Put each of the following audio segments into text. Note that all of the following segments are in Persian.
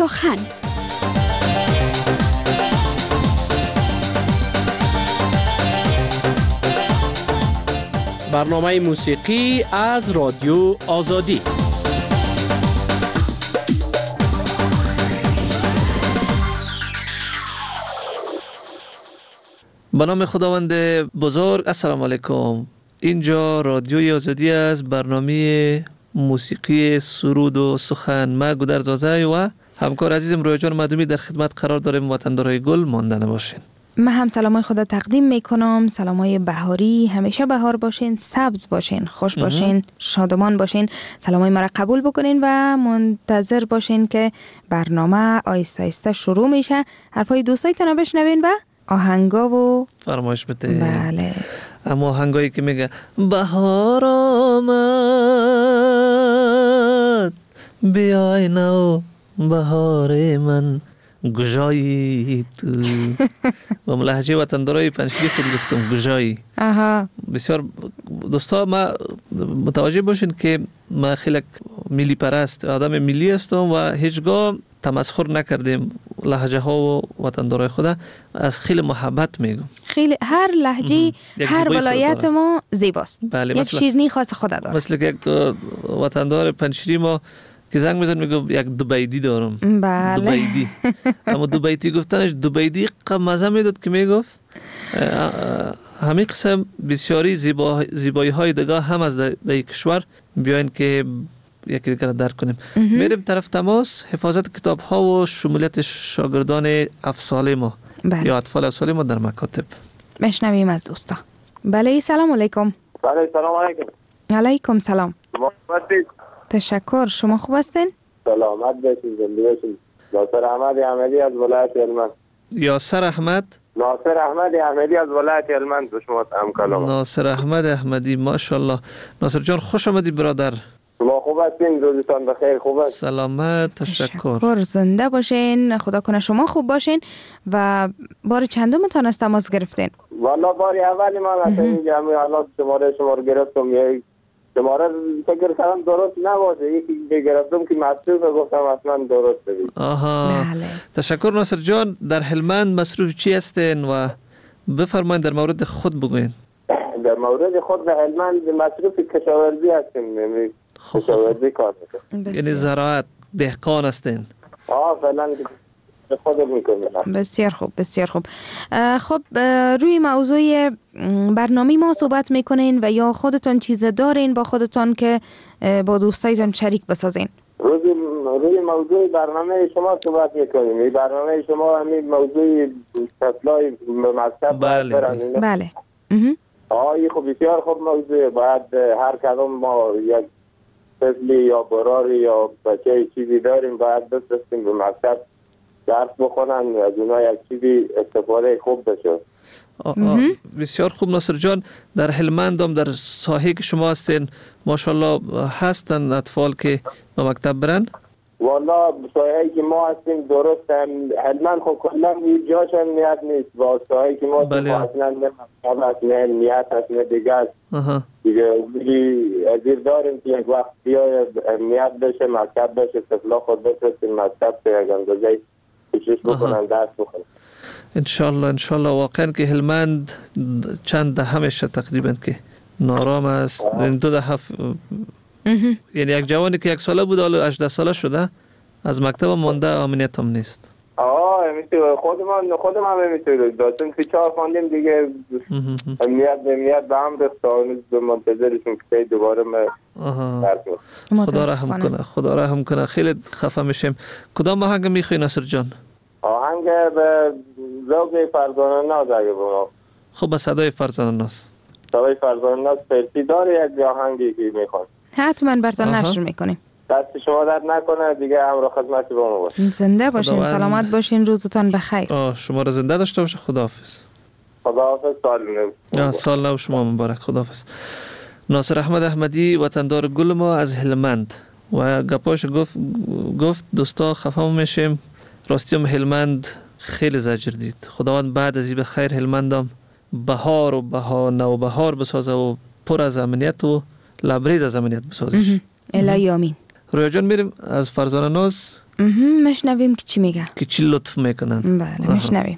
سخن. برنامه موسیقی از رادیو آزادی. به نام خداوند بزرگ. السلام علیکم. اینجا رادیوی آزادی از برنامه موسیقی سرود و سخن. ما گودرزازه و همکار عزیزم رویا جان مدومی در خدمت قرار داریم. وطندارای گل ماندن باشین. من هم سلامای خدا تقدیم میکنم. سلامای بهاری، همیشه بهار باشین، سبز باشین، خوش باشین، شادمان باشین. سلامای مرا قبول بکنین و منتظر باشین که برنامه آیسته آیسته شروع میشه. حرفای دوستایتون بشنوین و آهنگا و فرمایش بده. بله. اما آهنگایی که میگه بهار آمد بیای نو بهار من گجایی تو با لهجه وطندارای پنجشیری خود گفتم گجایی. بسیار دوستا ما متوجه باشین که ما خیلی ملی پرست آدم ملی هستم و هیچگاه تمسخر نکردیم. لهجه ها و وطندارای خدا از خیلی محبت میگم. خیلی هر لهجه هر ولایت ما زیباست. بله. یک شیرینی خاص خدا داره. مثل که یک وطندار پنجشیری ما که زنگ میزن میگم یک دوبیدی دارم. بله. دوبیدی. اما دوبیدی گفتنش دوبیدی مزه میداد که میگفت همین قسم بسیاری زیبایی های دیگه هم از در کشور بیاین که یکی دیگر درک کنیم. میریم طرف تماس. حفاظت کتاب ها و شمولیت شاگردان افساله ما یا اطفال افساله ما در مکاتب. مشنویم از دوستا. بله سلام علیکم. بله سلام علیکم. علیکم سلام. تشکر. شما خوب هستین؟ سلامت باشین، زنده باشین. ناصر احمد احمدی از ولایت هلمند. یاسر احمد؟ ناصر احمد احمدی از ولایت هلمند به شما هم کلام. ناصر احمد احمدی، ماشاءالله. ناصر جان خوش آمدی برادر. شما خوب هستین؟ روزتان بخیر. خوب است؟ سلامت. تشکر. زنده باشین. خدا کنه شما خوب باشین. و بار چندمتان از تماس گرفتین؟ والا باری اولی من اصلا اینجا الان شما رو گرفتم. شماره فکر کردم درست نباشه. یکی گرفتم که مصروف گفتم اصلا درست بگید. بله. تشکر ناصر جان. در هلمند مصروف چی هستین و بفرمایید در مورد خود بگوین. در مورد خود در هلمند مصروف کشاورزی هستیم. کشاورزی کار میکنم. یعنی زراعت، دهقان هستین؟ فعلا خودم میکنم. بسیار خوب، بسیار خوب. خب روی موضوع برنامه ما صحبت میکنین و یا خودتون چیز دارین با خودتون که با دوستایتون شریک بسازین؟ روی موضوع برنامه شما صحبت میکنیم. این برنامه شما همین موضوع فصلای مکتب. بله. این خب بسیار خوب موضوع. باید هر کدام ما یک فصلی یا براری یا بچه چیزی داریم باید بفرستیم به مکتب درس بخونن، از اونا یک چیزی استفاده خوب بشه. بسیار خوب ناصر جان. در هلمند هم در ساحه که شما هستین ماشاءالله هستن اطفال که به مکتب برن؟ والا ساحه که ما هستیم درست هلمند خب کلا جاش امنیت نیست. با ساحه که ما اصلا نه مکتب هست نه امنیت هست نه دیگه است. دیگه ازیر داریم که یک وقت بیای امنیت بشه، مکتب بشه، طفلا خود بفرستیم مکتب که یک اندازه کوشش بکنن درس بخونن. انشالله. واقعا که هلمند چند دهه میشه تقریبا که نارام است. این 2 دهه یعنی یک جوانی که 1 ساله بود حالا 18 ساله شده از مکتب منده، امنیت هم نیست. خودم هم میتونم داشتم که 4 خواندیم دیگه امنیت به هم رفتانید به منتظرشون که دوباره خدا رحم کنه. خیلی خفه میشیم. کدام آهنگ میخوای ناصر جان؟ آهنگ به ذوق فرزانه ناز اگه بما. خب به صدای فرزانه ناز. صدای فرزانه ناز پرسی داره یک آهنگی که میخواد. حتما براتون نشر میکنیم. دست شما درد نکنه دیگه. همراه خدمت با ما باشین. زنده باشین، سلامت باشین، روزتان بخیر. شما را زنده داشته باشه. خداحافظ. سال نو شما مبارک. خداحافظ. ناصر احمد احمدی وطندار گل ما از هلمند و گپاش گفت دوستا خفه میشیم. راستی هم هلمند خیلی زجر دید. خداوند بعد از این بخیر هلمندم بهار و نوبهار بسازه و پر از امنیت و لبریز از امنیت بسازش. الهی آمین. رویا جان میریم از فرزانه ناز مشنویم که چی میگه، که چی لطف میکنن. بله مشنویم.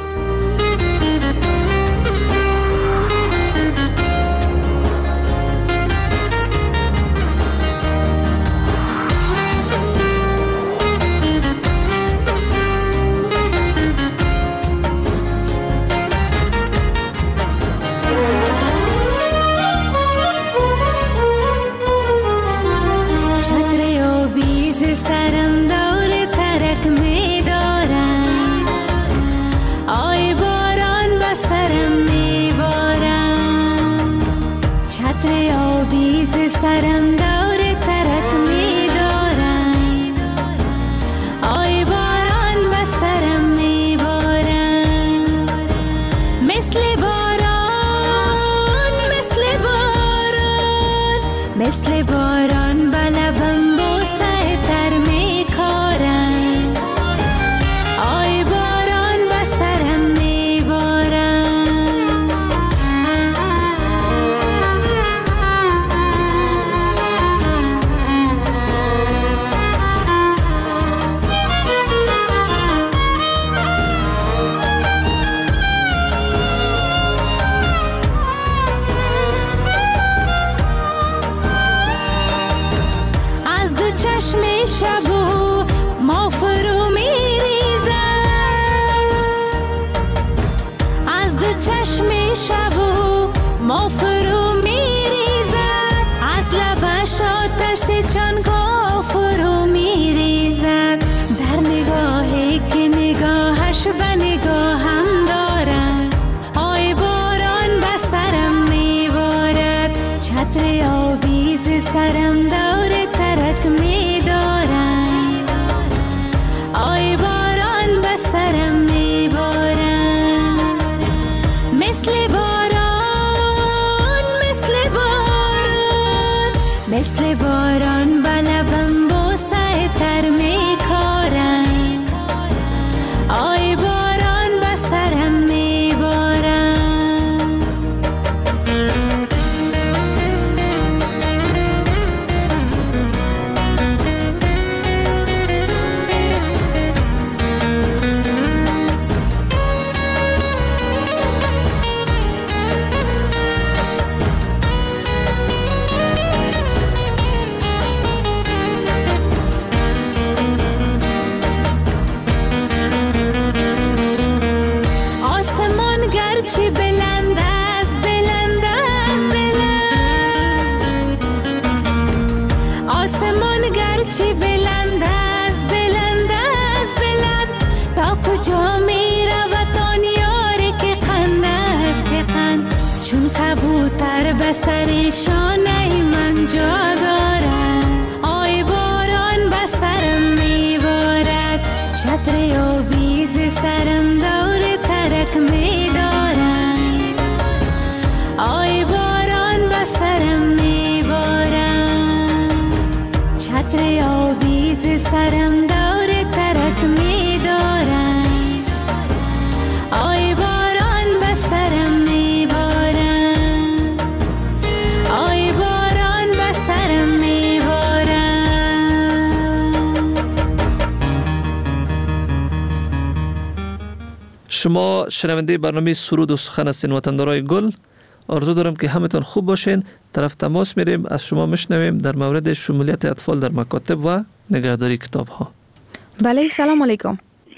شما شنونده برنامه سرود و سخن هستین وطندارای گل. آرزو دارم که همتون خوب باشین. طرف تماس میریم از شما مشنویم در مورد شمولیت اطفال در مکاتب و نگهداری کتاب ها. بله سلام علیکم.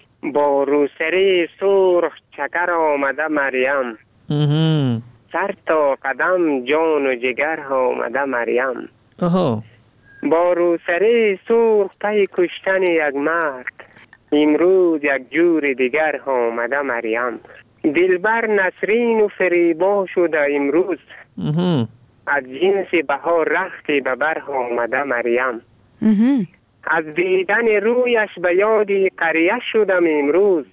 با روسری سرخ چکر آمده مریم، سر تا قدم جان و جگر آمده مریم. با روسری سرخ پی کشتن یک مرد، امروز یک جور دیگر آمده مریم. دلبر نسرین و فریبا شده امروز، از جنس بهار رختی به بر آمده مریم. از دیدن رویش به یادی قریه شدم امروز،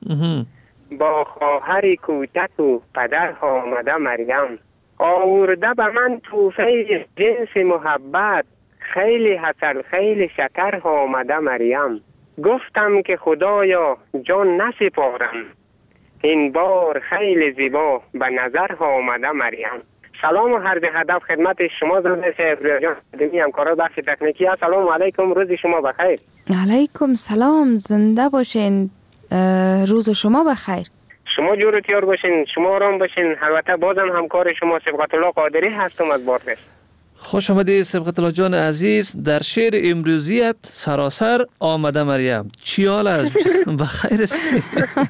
با خواهر کوچک و پدر آمده مریم. آورده به من توفه جنس محبت، خیلی حسن خیلی شکر آمده مریم. گفتم که خدایا جان نسپارم، این بار خیلی زیبا به نظر آمده مریم. سلام و عرض ادب خدمت شما جناب ابراهیم قادمی همکاران بخش تکنیکی. سلام علیکم، روز شما بخیر. علیکم سلام، زنده باشین، روز شما بخیر. شما جور و تیار باشین، شما آرام باشین. البته بازم همکار شما سبقت الله قادری هستم از بارگست. خوش آمدید سبقت الله جان عزیز. در شعر امروزیت سراسر آمده مریم، چی حال است؟ بخیر است؟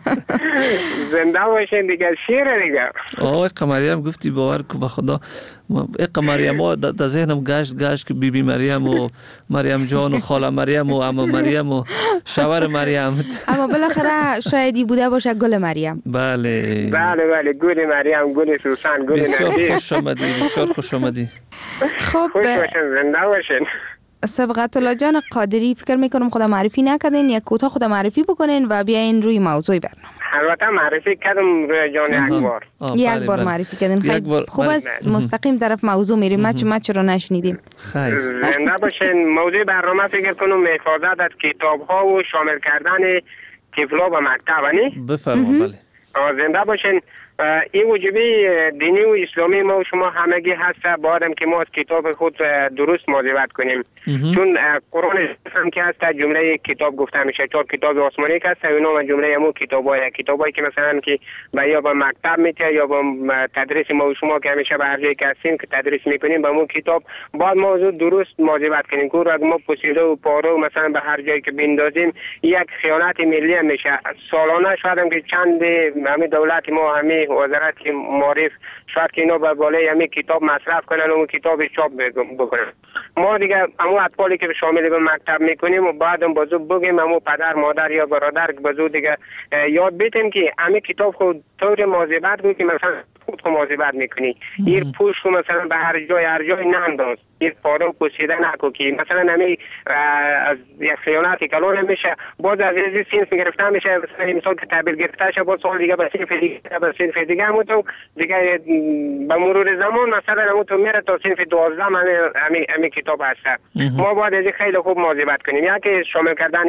زنده باشین دیگه، شعر دیگه. اقا مریم گفتی باور کو به خدا، اقا مریم ها در ذهنم گشت که بی مریم و مریم جان و خاله مریم و عمه مریم و شوهر مریم. اما بالاخره شایدی بوده باشه گل مریم. بله بله، گل مریم، گل سوسن، گل نرگس. بسیار خوش آمدی. خب خوش باشین، زنده باشین. سبقت الله جان قادری، فکر میکنم خدا معرفی نکردین، یک کوتاه خدا معرفی بکنین و بیاین روی موضوع برنامه. البته معرفی کردم روی جان اکبر. یک بار معرفی کردین. خیلی خوب است، مستقیم طرف موضوع میریم. مچ رو نشنیدیم. زنده باشین. موضوع برنامه فکر کنم حفاظت از کتاب ها و شامل کردن طفلا به مکتب نی؟ بفرما. بله. زنده باشین. این وجبی دینی و اسلامی ما و شما همگی هست، باید که ما از کتاب خود درست مواظبت کنیم. چون قرآن هم که هست جمله کتاب گفته میشه، 4 کتاب آسمانی که هست و اینا جمله همون کتابایی که مثلا که یا به مکتب میته یا به تدریس ما و شما که همیشه به هر جایی که هستیم که تدریس میکنیم به اون کتاب باید موضوع درست مواظبت کنیم. که اگه ما پوسیده و پاره و مثلا به هر جایی که بندازیم یک خیانت ملی میشه. سالانه شاید هم که چند همین دولت ما همین وزارت معارف شاید که اینا به بالای همین کتاب مصرف کنن و اون کتاب چاپ بکنن. ما دیگه همون اطفالی که شامل به مکتب میکنیم و بعدم بازو بگیم همون پدر مادر یا برادر که بازو دیگه یاد بیتیم که همین کتاب خود طور مواظبت کنی که مثلا خود مواظبت میکنی. این پوش رو مثلا به هر جای ننداز. این پاره پوشیده نکن که مثلا همین از یک خیانتی کلان میشه، باز از این سینف گرفته میشه، مثلا مثال که تحویل گرفته شه باز سال دیگه به سینف دیگه همون تو دیگه به مرور زمان مثلا همون تو میره تا سینف 12 همین کتاب هست. ما باید از خیلی خوب مواظبت کنیم. یکی شامل کردن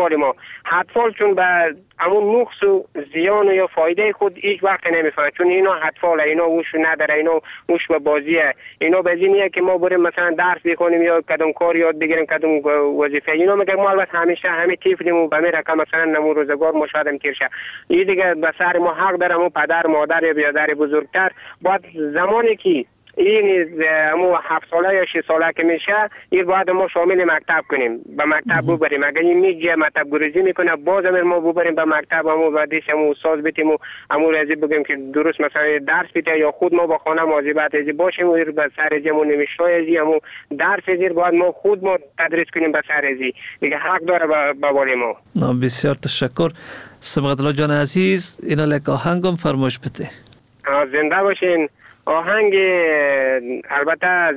اطفال چون به همون نقص و زیان یا فایده خود هیچ وقت نمیفهمه، چون اینا اطفال، اینا هوش نداره، اینا هوش به بازیه. اینا به اینیه که ما بریم مثلا درس بخونیم یا کدوم کار یاد بگیریم، کدوم وظیفه. اینا میگه ما البته همیشه همین طفلیم و به میره که مثلا نمو روزگار ما شاید کیرشه. این دیگه به سر ما حق داره، ما پدر مادر یا برادر بزرگتر باید زمانی که این همون 7 ساله یا 6 ساله که میشه این باید ما شامل مکتب کنیم، به مکتب ببریم. اگر این میگه مکتب گریزی میکنه باز ما ببریم به مکتب، همون بعدش همون استاد بیتیم و همون رازی بگیم که درست مثلا درس بیته یا خود ما با خانه مواظبت ازی باشیم و به سر جمع نمیشتای ازی همون درس ازی باید ما خود ما تدریس کنیم به سر ازی دیگه حق داره به بالای ما. بسیار تشکر سبقت الله جان عزیز. اینا لک آهنگم فرمایش بده. زنده باشین. آهنگ البته از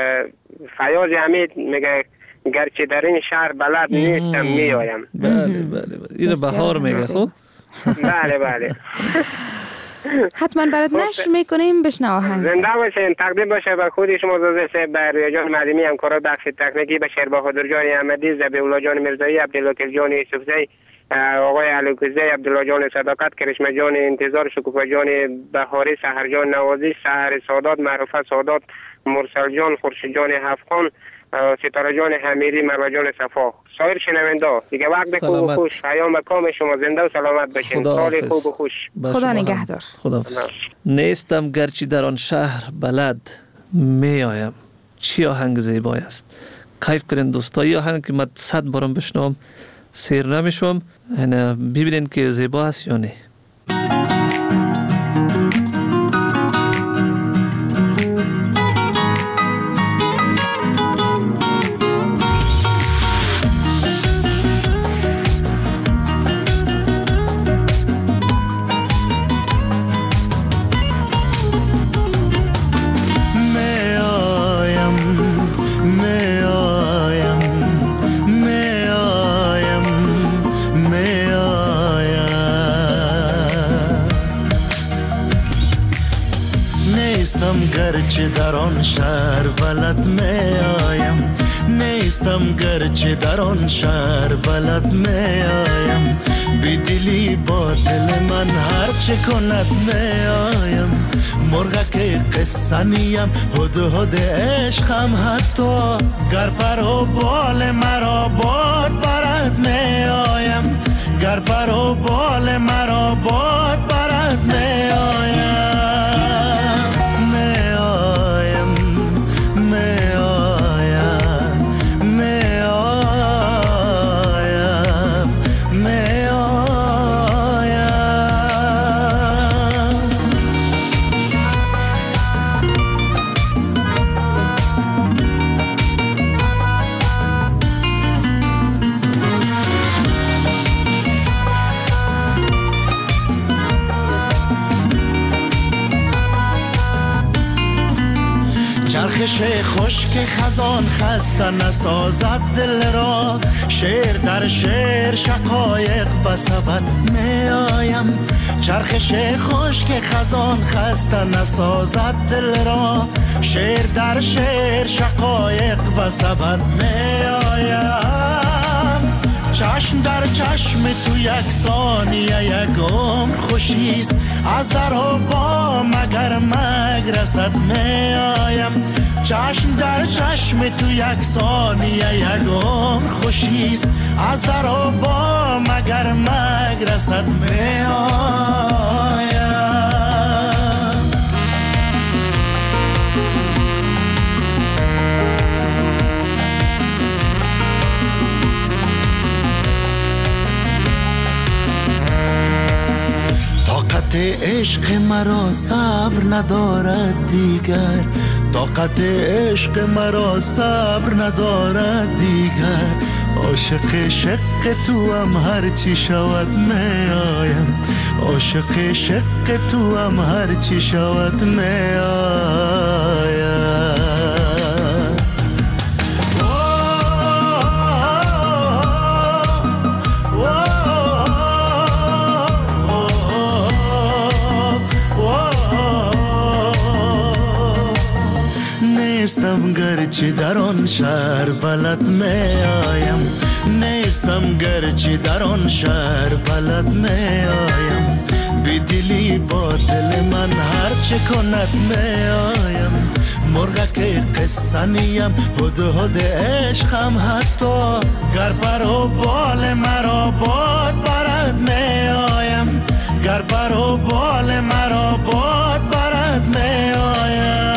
فیاض حمید میگه گرچه در این شهر بلد نیستم میایم. بله اینو بهار میگه. خب بله حتما برات نشر میکنیم بشنو آهنگ. زنده باشین. تقدیم باشه به خود شما زوزه بر جان معدمی همکارا بخش تکنیکی، به شیر بهادر جان احمدی، ذبیح الله جان میرزایی، عبدالوکیل جان یوسفزی، آقای علوکزی، عبدالله جان صداقت، کرشمه جان انتظار، شکوفه جان بهاری، سحر جان نوازی، سحر سادات، معروفه سادات، مرسل جان، خورشید جان هفخان، ستاره جان حمیری، مروه جان صفا، سایر شنونده دیگه وقت خوب و خوش، پیام کام شما زنده و سلامت باشین. سال خوب و خوش. خدا نگهدار. خداحافظ. نیستم گرچه در آن شهر بلد میایم. چی آهنگ زیبایی است. کیف کنین دوستایی آهنگ که من 100 بارم بشنوم سیر نمیشم. ببینین که زیبا است یا نه. گرچه در آن شهر بلد می آیم، نیستم گرچه در آن شهر بلد می آیم، بی دلی با دل من هر چه کند میایم مرغک قصه نیم هدهد عشقم حتی گر پر و بال مرا باد برد میایم گر پر و بال مرا باد برد میایم چرخش خشک خزان خسته نسازد دل را شعر در شعر شقایق بسبد می آیم چرخش خشک خزان خسته نسازد دل را شعر در شعر شقایق بسبد می آیم چشم در چشم تو یک ثانیه یک عمر خوشیست از در و بام اگر مگرسد می آیم چشم در چشم تو یک ثانیه یک عمر خوشیست از در و بام اگر مگرسد می آیم طاقت عشق مرا صبر ندارد دیگر طاقت عشق مرا صبر ندارد دیگر عاشق شق تو هم هر چی شود می آیم عاشق شق تو هم هر چی شود می آیم نیستم گرچه در آن شهر بلد می آیم نیستم گرچه در آن شهر بلد می آیم بی دلی با دل من هر چه کند می آیم مرغک قصه نیم هدهد عشقم حتی گر پر و بال مرا باد برد می آیم گر پر و بال مرا باد برد می آیم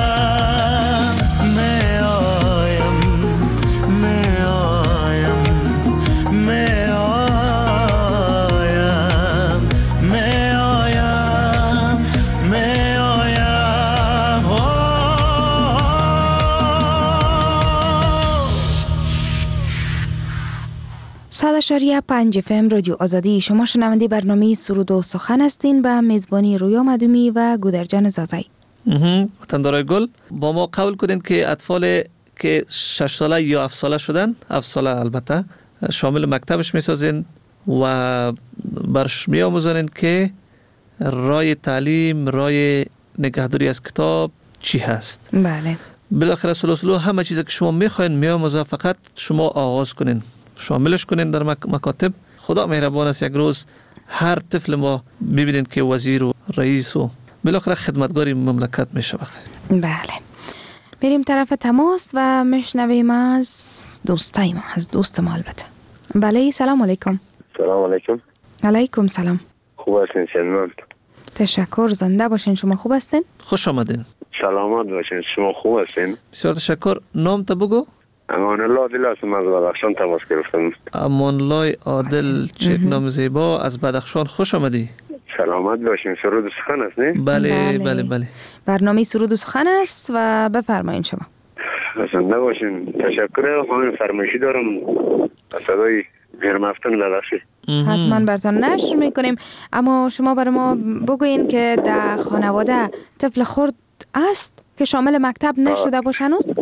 شریعه 5 FM رادیو آزادی شما شنونده برنامه سرود و سخن هستین به میزبانی رویا مدومی و گودرجان زازایی. وطندارای گل با ما قول کنین که اطفال که 6 ساله یا 7 ساله شدن 7 ساله البته شامل مکتبش میسازین و برش میآموزانین که رای تعلیم رای نگهداری از کتاب چی هست. بله بالاخره سلسله همه چیزی که شما میخواین میآموزه فقط شما آغاز کنین شاملش کنین در مکاتب. خدا مهربان است یک روز هر طفل ما ببینین که وزیر و رئیس و بالاخره خدمتگاری مملکت میشه. بله بریم طرف تماس و میشنویم از دوستای ما از دوست ما البته. بله سلام علیکم. سلام علیکم. علیکم سلام. خوب هستین شنوند؟ تشکر زنده باشین. شما خوب هستین؟ خوش آمدین. سلامت باشین. شما خوب هستین؟ بسیار تشکر. نام تا بگو. امان الله عادل هستم از بدخشان تماس گرفتم. امان الله عادل چه نام زیبا از بدخشان. خوش آمدی. سلامت باشین. سرود و سخن است نه؟ بله بله بله. برنامه سرود و سخن است و بفرمایید شما. زنده باشین. تشکر. خانم فرمایشی دارم از صدای میرمفتن لدخشی. حتما براتون نشر میکنیم، اما شما برای ما بگوین که در خانواده طفل خرد است که شامل مکتب نشده باشه هنوز؟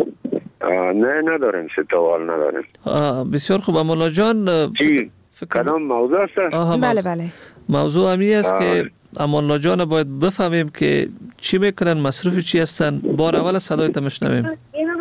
نه نداریم، ستوال نداریم. بسیار خوب. مولا جان کدام موضوع است؟ بله بله. موضوع همی است که امان جان باید بفهمیم که چی میکنن، مصروف چی هستن. بار اول صدایت میشنویم.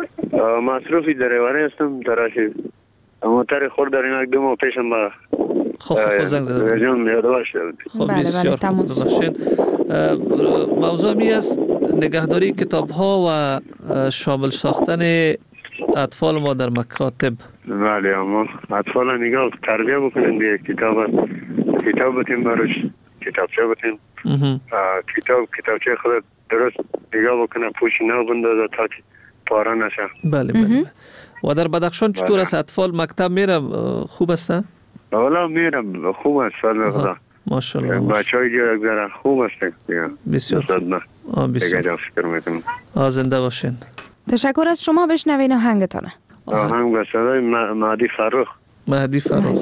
مصروفی دریوری هستم تراشی موتر خورد داریم. یک دو ماه پیشم با خب زنگ زدم جون یادداشت خب بسیار خوب ببخشید. موضوع می است نگهداری کتاب ها و شامل ساختن اطفال ما در مکاتب. بله اما اطفال نگاه تربیه بکنن دیگه کتاب بتیم براش کتابچه بتیم کتابچه خود درست نگاه بکنه پوشی نبندازه تا که پاره نشه. بله بله. و در بدخشان چطور است اطفال مکتب میره خوب است؟ والا میرم خوب است فضل خدا ماشاءالله. بچه‌ای که ذره خوب است بسیار خوب. بسیار فکر میکنم. زنده باشین. تشکر از شما. بشنوین آهنگتانه. آهنگ به صدای مهدی فرخ. مهدی فرخ.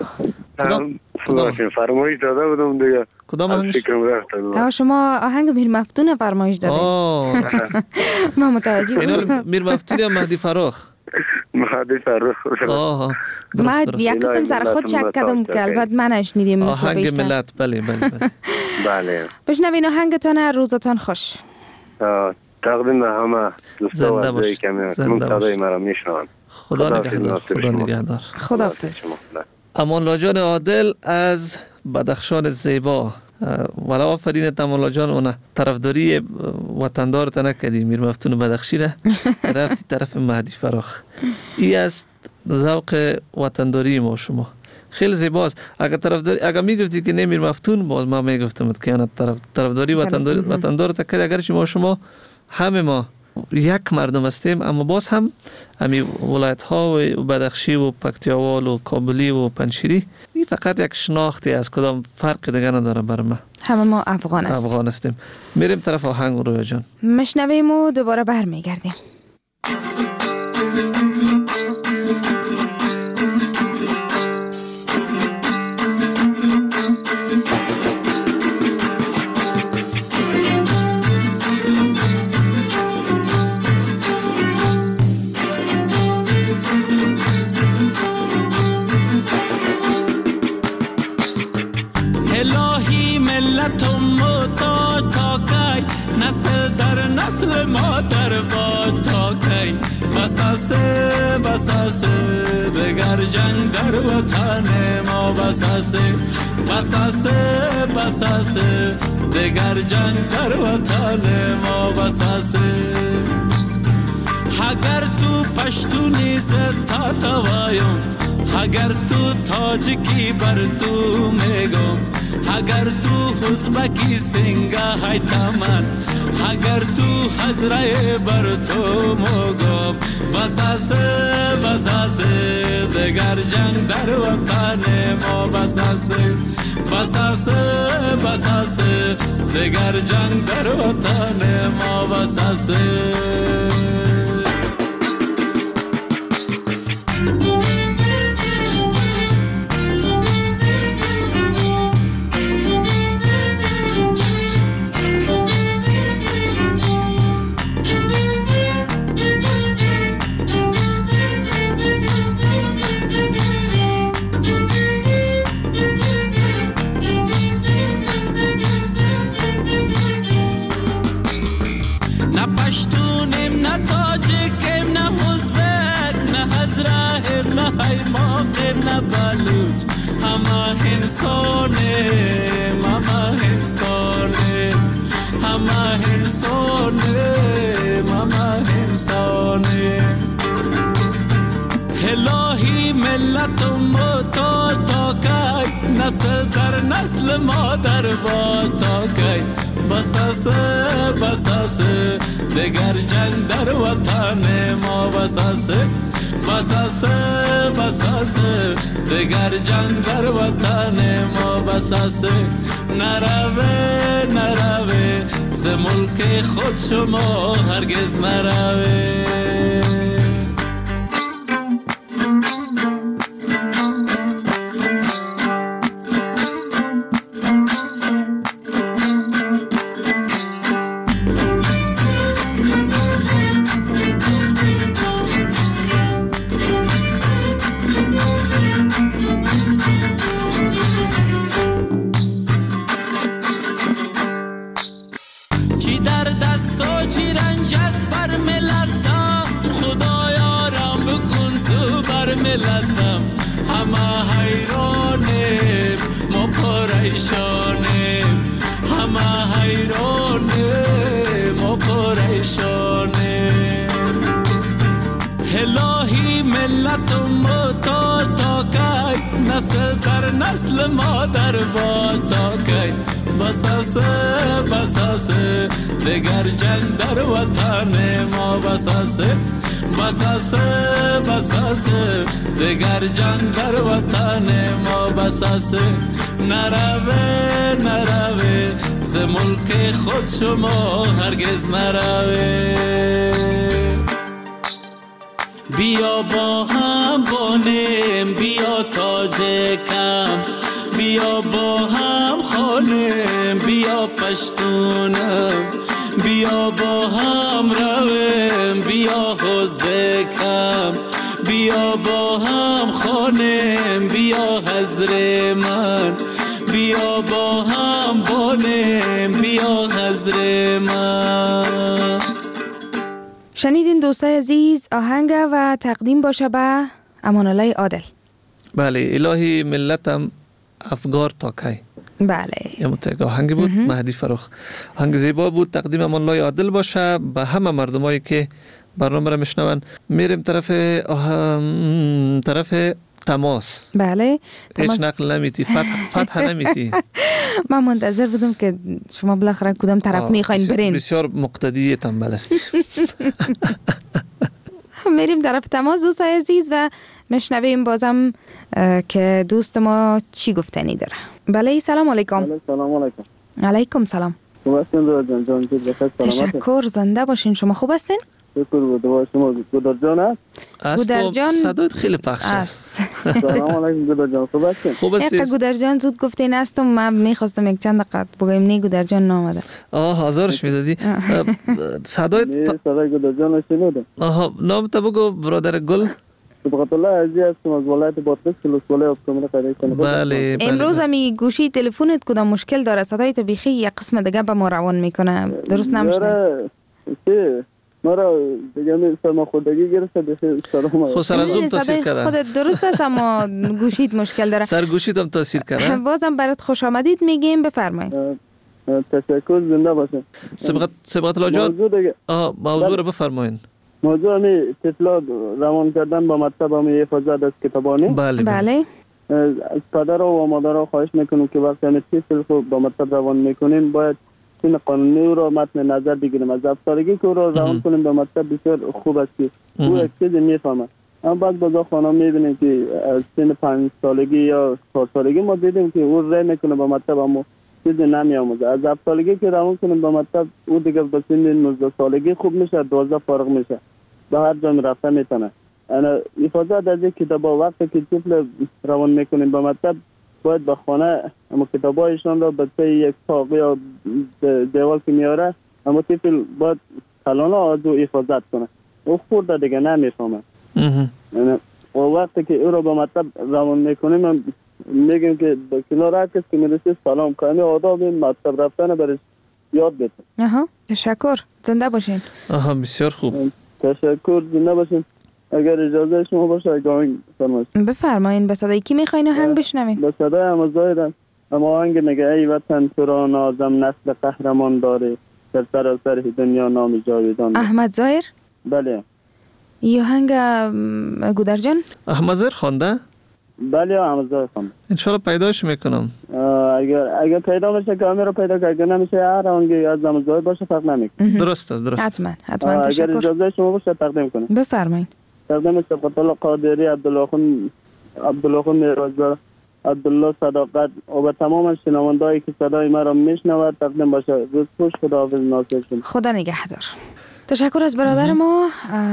فرمایش داده بودم دیگه. کدام آهنگش؟ شما آهنگ میر مفتون فرمایش دادید. ما متوجه بودم. میر مفتون یا مهدی فرخ؟ مهدی فرخ. ما یک قسم سر خود شک کردم که البته من نشنیدیم. آهنگ ملت. بله بله بله. بشنوین آهنگتانه. روزتان خوش. تقدیم به همه دوستا و عزیزایی که صدای مرا میشنوند. خدا نگهدار. خداحافظ. امان‌الله جان عادل از بدخشان زیبا. والا آفرین امان‌الله جان. اون طرفداری وطندارت نکردی میر مفتون بدخشی را رفتی طرف مهدی فراخ. این است ذوق وطنداری ما. شما خیلی زیباست. اگر میگفتی که نه میر مفتون باز ما میگفتم که اون طرفداری وطندارت کردی. اگر شما همه ما یک مردم هستیم اما باز هم همی ولایت ها و بدخشی و پکتیاوال و کابلی و پنجشیری این فقط یک شناختی از کدام فرق دیگه نداره بر ما. همه ما افغان هستیم. میریم طرف آهنگ رویا جان. مشنویم و دوباره برمیگردیم. نسل ما در باد تا کی بساسه دگر جنگ در وطن ما بساسه دگر جنگ در وطن ما بساسه اگر تو پشتونی زد تا وایم اگر تو تاجکی بر تو میگم اگر تو حزبکی سنگا های تمن اگر تو حضره بر تو مگم بساسه دگر جنگ در وطن ما بساسه دگر جنگ در وطن ما بساسه الهی ملتم تا کی نسل در نسل ما در با تا کی بساسه دگر جنگ در وطن ما بساسه دگر جنگ در وطن ما بساسه نروه ز ملک خود شما هرگز نروه ملتم همه حیرانه پریشانیم همه حیرانیم و پریشانیم الهی ملتم تا کی نسل در نسل مادر با تا کی بساسه دیگر جنگ در وطن ما بساسه دیگر جنگ در وطن ما بساسه نروه ز ملک خود شما هرگز نروه بیا با هم بانیم بیا تاج کم بیا با هم خانیم بیا پشتونم بیا با هم رویم بیا حزب کم بیا با هم خانیم بیا حضر من بیا با هم بانیم بیا حضر من. شنیدین دوستای عزیز آهنگ و تقدیم باشه به امان الله عادل. بله الهی ملتم افگار تا کی. بله یه متعگه آهنگ بود مهدی فروخ. آهنگ زیبا بود. تقدیم امان الله عادل باشه به همه مردمایی که برنامه را میشنون. میریم طرف تماس. بله هیچ نقل نمیتی فتح نمیتی. من منتظر بودم که شما بالاخره کدام طرف میخواین برین. بسیار مقتدی تنبل هستی. میریم طرف تماس دوستای عزیز و میشنویم بازم که دوست ما چی گفتنی داره. بله سلام علیکم. سلام علیکم. علیکم سلام. خوب هستین جان تشکر زنده باشین. شما خوب هستین؟ شکر بود. شما گودر جان هست؟ گودر جان صدایت خیلی پخش است. سلام علیکم گودر جان خوب هستین؟ خوب هستید؟ گودر جان زود گفتین هستم. من میخواستم یک چند دقیقه بگم نه گودر جان نامده. هزارش میدادی. صدای گودر جان شنیدم. نام تو بگو برادر گل. سبحان الله عزیز هستم از ولایت بادغیس ولایت افتخار قریه کنه. بله امروز می گوشی تلفنت کدام مشکل داره؟ صدای تو بیخی یک قسم دیگه به ما روان میکنه. درست نمیشنه. مرا دیگه می سرماخوردگی گرفته بخیر سلام. خود سر زوم تاثیر کرده. خودت درست است اما گوشیت مشکل داره. سر گوشیت هم تاثیر کرده. بازم برات خوش آمدید میگیم بفرمایید. تشکر زنده باشین. سبقت لاجاد موضوع رو بفرمایید. موضوع می اطلاع روان کردن با مطلب می حفاظت از کتابانی. بله. از پدر و مادر خواهش میکنم که وقتی همه طفل خود با مطلب روان میکنیم باید این قانونی رو متن نظر بگیریم. از افسردگی که او رو روان کنیم به مطلب بسیار خوب است که او یک چیزی میفهمه. اما بعد بازا خانم میبینیم که از سن 5 سالگی یا 4 سالگی ما دیدیم که او رای میکنه با مطلب اما چیزی نمیاموزه. از افسردگی که روان کنیم با مطلب او دیگه به سن 19 سالگی خوب میشه 12 فارغ میشه. به هر جا رفته میتونه. انا حفاظت از کتابا وقتی که طفل روان میکنیم با مطلب باید به خانه اما کتابایشان را به طی یک تاق یا دیوال که میاره اما طفل باید کلانا از او حفاظت کنه. او خورده دیگه نمیفهمه. و وقتی که او را به مطلب روان میکنیم میگیم که به کنار هر کس که میرسید سلام کنیم آداب مطلب رفتن برش یاد بده. تشکر زنده باشین. بسیار خوب. تشکر زنده باشین. اگر اجازه شما باشه آهنگ بفرمایین. به صدای کی میخواین آهنگ بشنوین؟ به صدای امازایرم. اما آهنگ میگه ای وطن تو را نازم نسل قهرمان داره در سراسر دنیا نام جاویدان. احمد ظاهر؟ بله. این آهنگ گودر جان؟ احمد ظاهر خوانده؟ بله احمد ظاهر خوانده. انشالله پیداش میکنم. اگر پیدا بشه کامیرا پیدا کنه. اگر نمیشه هر آهنگی از احمد ظاهر باشه فرق نمیکنه. درست حتما تشکر. اگر اجازه شما باشه تقدیم کنم. بفرمایید. تقدیم سبقت الله قادری عبدالله خون میرزا عبدالله صداقت و به تمام شنوندهایی که صدای مرا میشنود تقدیم باشه. روز خوش. خداحافظ ناصر شما. خدا نگهدار. تشکر از برادر ما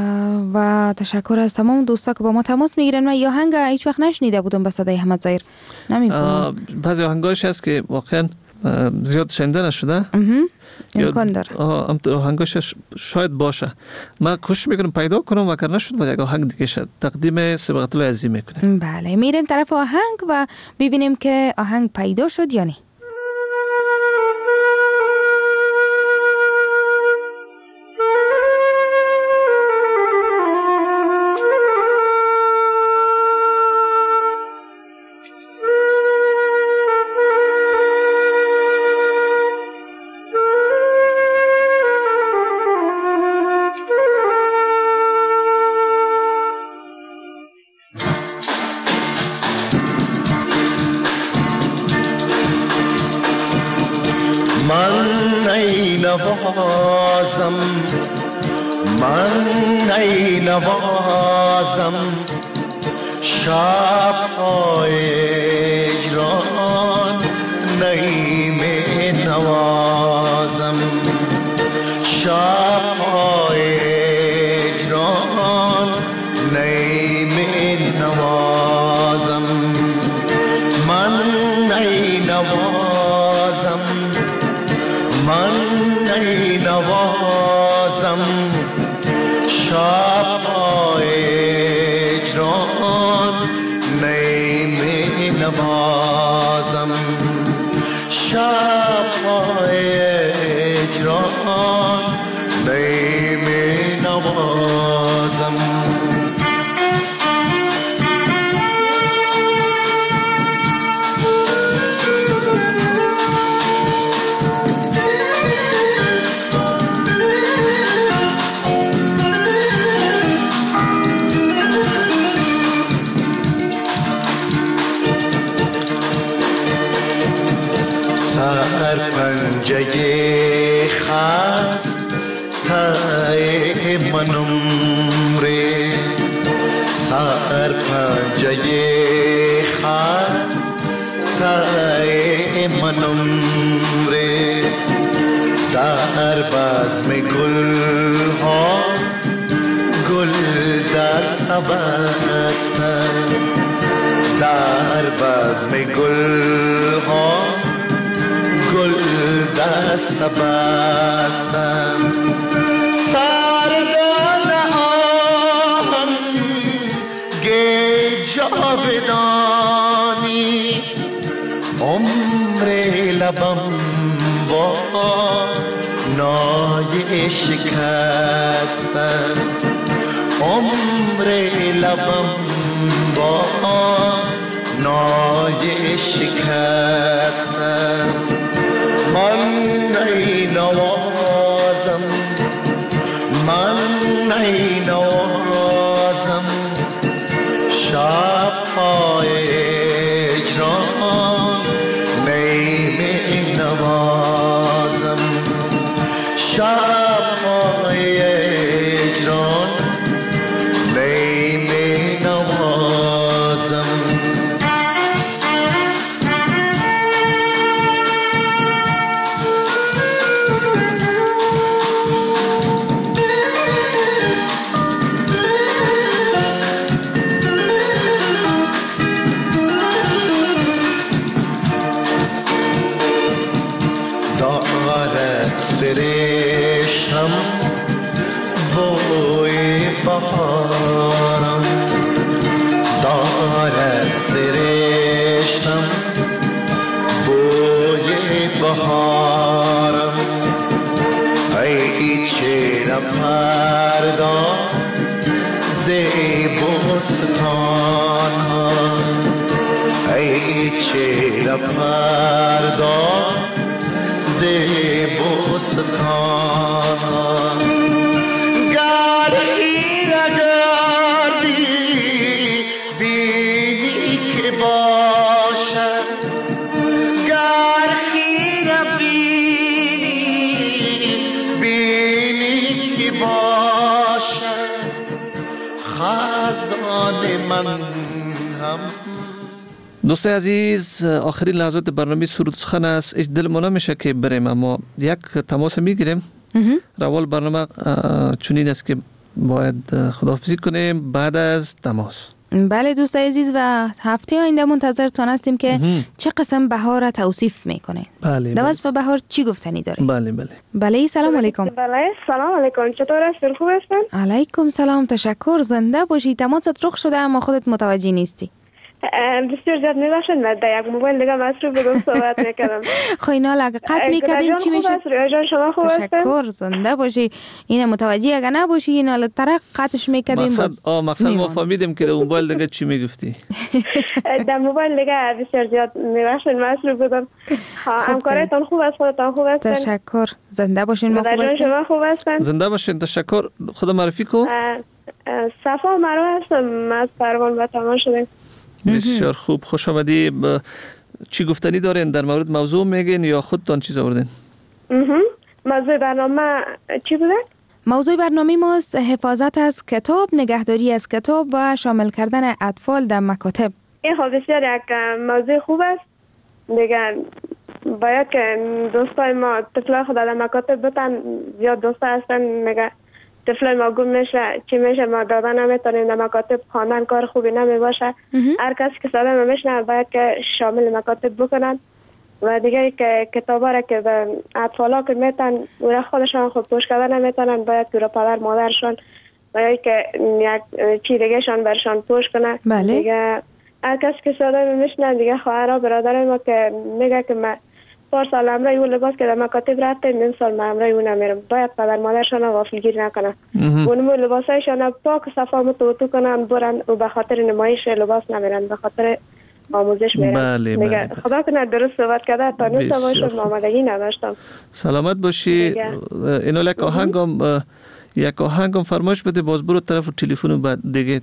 و تشکر از تمام دوستا که با ما تماس میگیرن. من یا آهنگ هیچ وقت نشنیده بودم به صدای احمد ظاهر. نمیفهمم. بعضی آهنگاش هست که واقعا زیاد شنیده نشده. امکان داره. آهنگاش شاید باشه. من کوشش میکنم پیدا کنم و اگر نشد باید یک آهنگ دیگه شد تقدیم سبقت الله عزیز میکنم. بله میریم طرف آهنگ و ببینیم که آهنگ پیدا شد یا نه. من ای نوازم من ای نوازم شب‌های هجران نی می نوازم شب‌های هجران نی می نوازم من ای نوازم من ای نوازم شب‌های هجران نی می نوازم شب‌های هجران نی می نوازم پنجه خسته منم ره سر پنجه خسته منم ره در بزم گل ها گل دست بستن در بزم گل ها گل دست بستم سردان آهنگ جاودانی عمر لبم با نای شکستن عمر لبم با نای شکستن من ای نوازم من ای نوازم شب‌های هجران نی می نوازم شب‌های هجران نی می نوازم سرشتم بوی بهارم دارد سرشتم بوی بهارم ای چهره پردا زیبستان ها ای چهره پردا زیبستان گر خیره گردی بینی که باشد گر خیره بینی که باشد خزان من هم. دوستای عزیز آخرین لحظات برنامه سرود سخن است. هیچ دلمون نمیشه که بریم اما یک تماس میگیریم. روال برنامه چنین است که باید خداحافظی کنیم بعد از تماس. بله دوستای عزیز و هفته آینده منتظرتان هستیم که چه قسم بهار را توصیف میکنه. بله. در وصف بهار چی گفتنی داریم؟ بله بله. بله سلام علیکم. بله سلام علیکم. چطور هستین؟ خوب هستین؟ علیکم سلام تشکر. زنده باشی. تماست رخ شده اما خودت متوجه نیستی. بسیار زیاد میبخشید من در یک موبایل دیگه مصروف بودم صحبت میکردم. خب اینا اگه قطع میکردیم چی میشه؟ ریا جان شما خوب هستین؟ تشکر زنده باشی. این متوجه اگه نباشی اینا طرق قطعش میکردیم. مقصد ما فهمیدیم که در موبایل دیگه چی میگفتی. در موبایل دیگه بسیار زیاد میبخشید مصروف بودم. همکارتون خوب است؟ خودتون خوب هستین؟ تشکر زنده باشین. ما خوب هستیم. شما خوب هستین؟ زنده باشین. تشکر. خدا معرفی کو. صفا مروه هستم از پروان و تمام شدیم. بسیار خوب. خوش آمدی. چی گفتنی دارین؟ در مورد موضوع میگین یا خودتان چیز آوردین؟ موضوع برنامه چی بوده؟ موضوع برنامه ماست حفاظت از کتاب، نگهداری از کتاب و شامل کردن اطفال در مکاتب. این خب بسیار یک موضوع خوب است. دیگه باید که دوستای ما طفلای خود در مکاتب بتن، زیاد دوستا هستن میگه طفلای ما گم میشه، چی میشه ما دادن نمیتونیم در مکاتب، خواندن کار خوبی نمی باشه. هر کسی که صدا میشنه باید که شامل مکاتب بکنن و دیگه که کتابا را که به اطفالا که میتن و خودشان خود پوش کردن نمیتونن، باید که پدر مادرشان باید که یک چی دیگه شان برشان پوش کنه. بله. دیگه هر کسی که صدا میشنه دیگه خواهرها برادرای ما که میگه که من پارسال امرای اون لباس که در مکاتب رفتیم این سال من امرای اون نمیرم، باید پدر مادرشان غافلگیری نکنن. اونمو لباسایشان پاک و صفا متوتو کنن برن و به خاطر نمایش لباس نمیرن، به خاطر آموزش میرن. بله بله. خدا کنه درست صحبت کرده تا نیست باشم آمادگی نداشتم. سلامت باشی. اینو یک آهنگم فرمایش بده، باز برو طرف تلفن بعد دیگه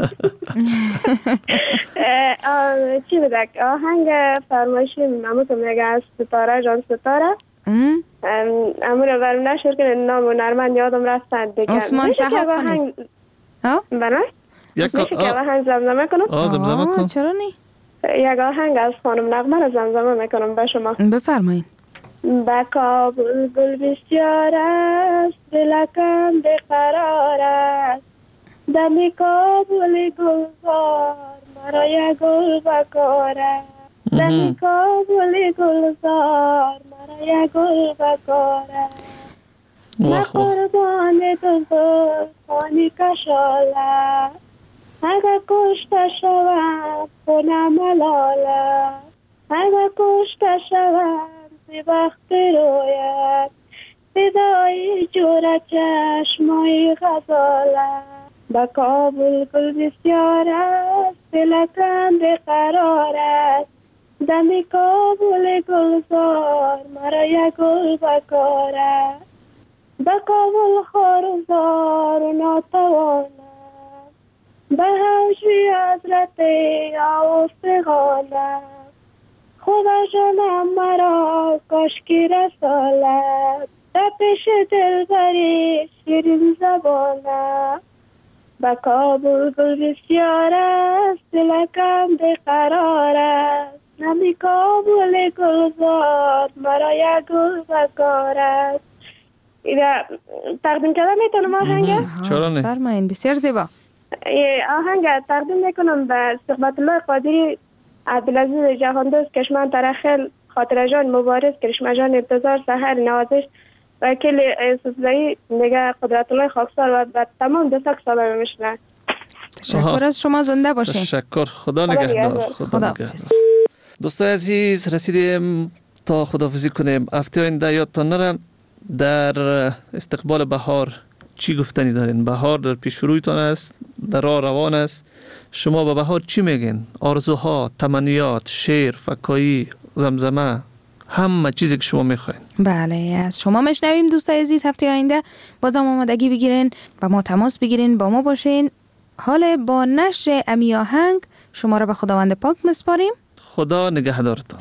چی بده؟ آهنگ فرمایشی امو که میگه از ستاره جان ستاره امو رو برم نشور که نام و نرمن یادم رفتن دیگه. آسمان صحاب خانست بله؟ میشه که آهنگ زمزمه کنم؟ زمزمه کن. چرا نی؟ یک آهنگ از خانم نغمه رو زمزمه میکنم به شما. بفرمایید. به کابل گل بسیار است، دلکم بقرار است، دمی کابل گلزار مرا یک گل بکار است، دمی کابل گلزار مرا یک گل بکار است. من قربان تو خانی کشاله، اگر کشته شوم خونم ملاله، اگر کشته شوم سی وقت رویت صدای جور چشمای غزاله. با کابل گل بسیار است، دلکم بقرار است، دمی کابل گلزار مرا یک گل بکار است. با کابل خارزار و ناتوانم، به حوشی حضرت آستغانم، خدا جانم مرا کاشکی رسالت، در پیش دلبری شیرین زبانم. با کابل گل بسیار است، دلکم بقرار است، نمی کابل گلزار مرا یک گل بکار است. تقدیم کردن میتونم آهنگ؟ چرا نه؟ فرمایین. بسیار زیبا. آهنگ تقدیم میکنم به صحبت الله قادری، عبدالعزیز جهاندوست، کشمن ترخل، خاطر جان مبارز، کرشمه جان ابتزار، سحر نوازش و کل سوزلایی نگه قدرت الله خاکسار و تمام دوستا که صدا میشنن. تشکر از شما، زنده باشین. تشکر. خدا نگهدار. خدا دوستای عزیز، رسیدیم تا خداحافظی کنیم. هفته آینده یادتان نره در استقبال بهار چی گفتنی دارین؟ بهار در پیش رویتان است، در راه روان است. شما به بهار چی میگین؟ آرزوها، تمنیات، شعر، فکایی، زمزمه، همه چیزی که شما میخواین. بله، از شما میشنویم دوستای عزیز. هفته آینده بازم آمادگی بگیرین، با ما تماس بگیرین، با ما باشین. حال با نشر امی آهنگ شما را به خداوند پاک مسپاریم. خدا نگهدارتان.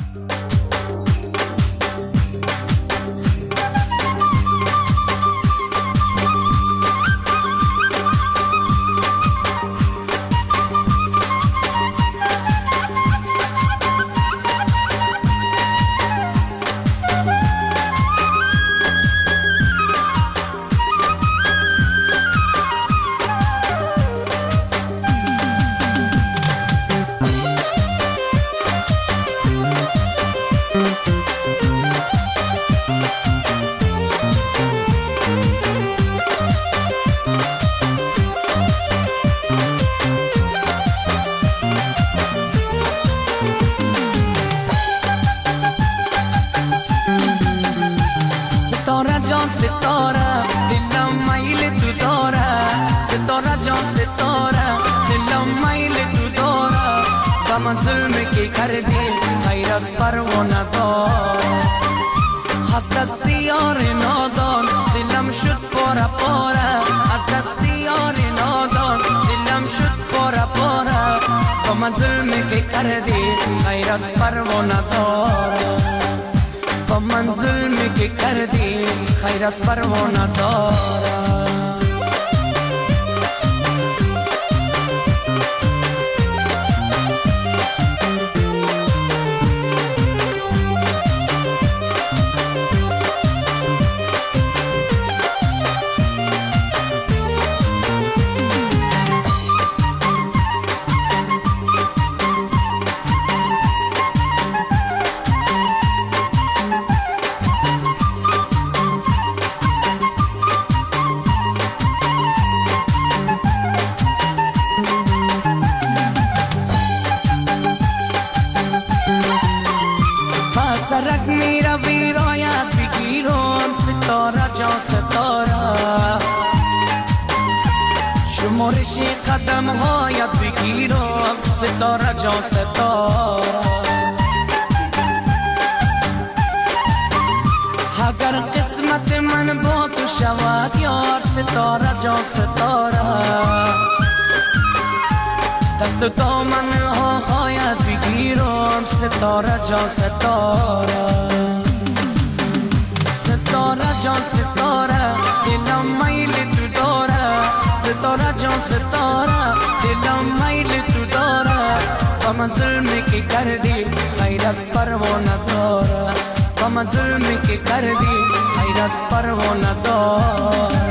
از دست یار نادان دلم شد پاره پاره، از دست یار نادان دلم شد پاره پاره. با من ظلمی که کردی غیر از پروانه دار، با من ظلمی که کردی خیر از پروانه دارم. سرک میره ویرایت بگیرم ستاره جان ستاره، شمارش قدم هایت بگیرم ستاره جان ستاره. اگر قسمت من با تو شود یار ستاره جان ستاره، دست دامن ها هایت بگیرم ستاره جان ستاره. ستاره جان ستاره دلم میل تو داره، ستاره جان ستاره دلم میل تو داره. با من ظلمی که کردی خیر از پروانه داره، با من ظلمی که کردی خیر از پروانه داره.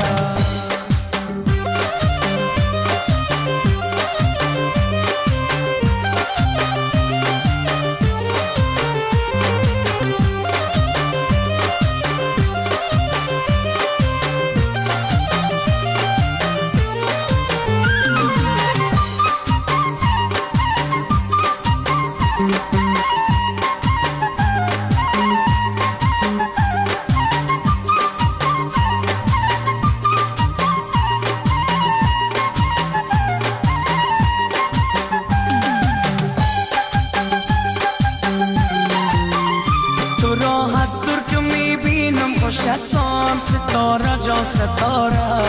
خوشستم ستاره جان ستاره،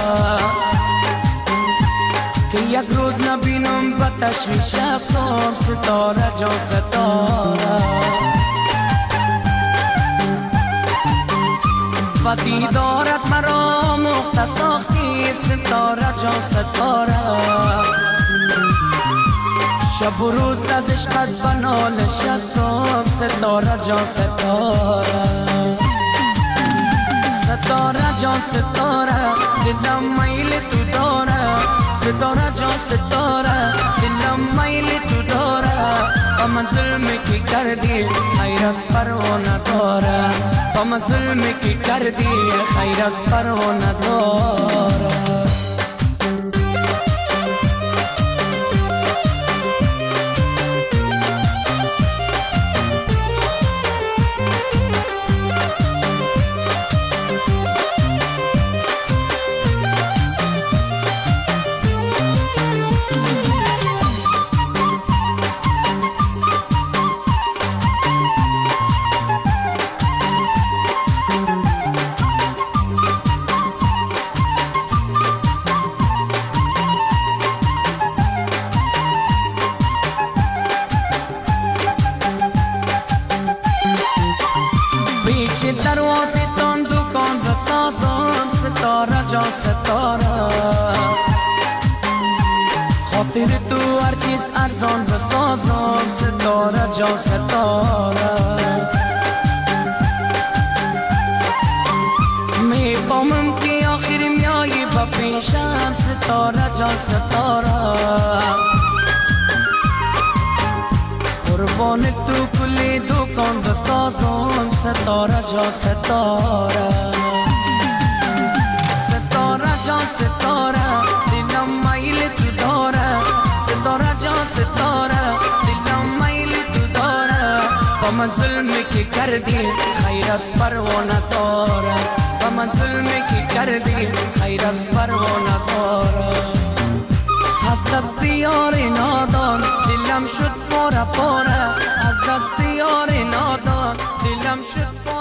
که یک روز نبینم به تشویش هستم ستاره جان ستاره. و دیدارت مرا مخت ساختی ستاره جان ستاره. شب و روز از عشقت به نالش هستم ستاره جان ستاره. ستاره جان ستاره دلم میل تو داره، ستاره جان ستاره دلم میل تو داره. با من ظلمی که کردی خیر از پروانه داره، با من ظلمی که کردی خیر از پروانه داره. دروازه تان دکان بسازم ستاره جان ستاره. خاطر تو هر چیز ارزان بسازم ستاره جان ستاره. میفهمم که آخر میایی با پیشم ستاره جان ستاره. قربان تو کلی دکان بسازم ستاره جان ستاره. ستاره جان ستاره دلم میل تو داره، ستاره جان ستاره دلم میل تو داره. با من ظلمی که کردی خیر از پروانه داره، با من ظلمی که کردی خیر از پروانه داره. از دست یار نادان دلم شد پاره پاره، از دست یار نادان دلم شد